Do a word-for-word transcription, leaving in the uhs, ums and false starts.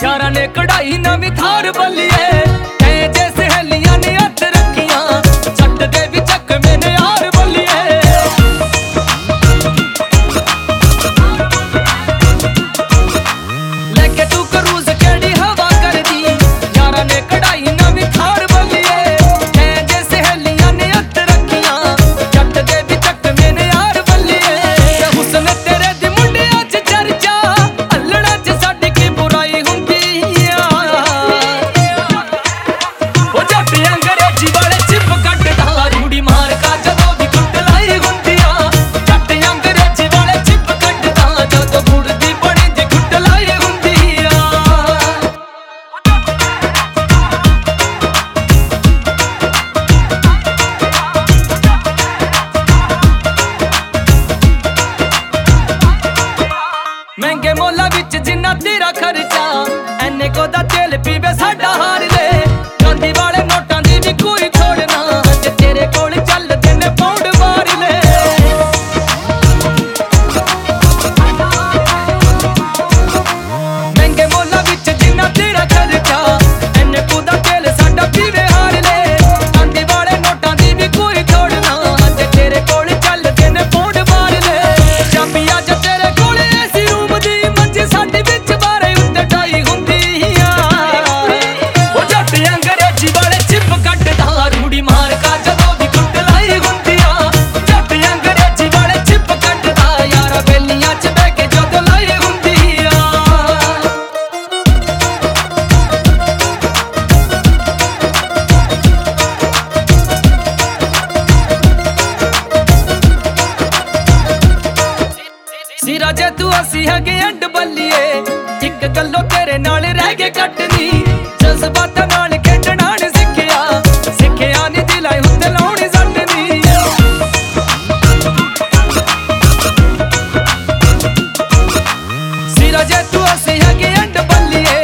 यारा ने कढ़ाई नवी थार बलिए जे सहेलियां ने हथ रखियां छट दे भी चक मैंने यार बलिए लेके तू क्रूज केड़ी हवा कर दी यारा ने कढ़ाई नवी थार बलिए जे सहेलियां ने हथ रखियां छट दे भी चक मैंने यार बलिए हुस्न तेरे दी मुंडियां च चर्चा अल्लड़ा च साडी की बुराई हुंदी महंगे मोला विच जिन्ना तेरा खर्चा एने को दा तेल पीवे साडा हार ले गांधी वाले नोटां दी भी कोई छोड़ना जे तेरे कोल चलदे ने पौंड मार ले महंगे मोला विच जिन्ना तेरा खर्चा एने को दा तेल साडा पीवे हार ले गांधी वाले नोटां दी भी कोई छोड़ना जे तेरे कोल चलदे ने पौंड मार ले चाबियां जे तेरे कोल ऐसी रूम दी मंजी साडी विच बारे उत्ते ढाई हुंदी ओ जट अंग्रेजी वाले चिप कटदा रूड़ी मार का जदों भी कुट लाई हुंदी जट अंग्रेजी वाले चिप कटदा यारा बेलियां च बैठ के जदों लाई हुंदी सिरा जे तू असी है अंड बल्लिए एक गल्लो तेरे नाल रह के कटनी जज्बातां नाल खेडना नी सिखिया सिखिया नी दिलाई उत्ते लाउणी जटनी सिरा जे तू असी है अंड बल्लिए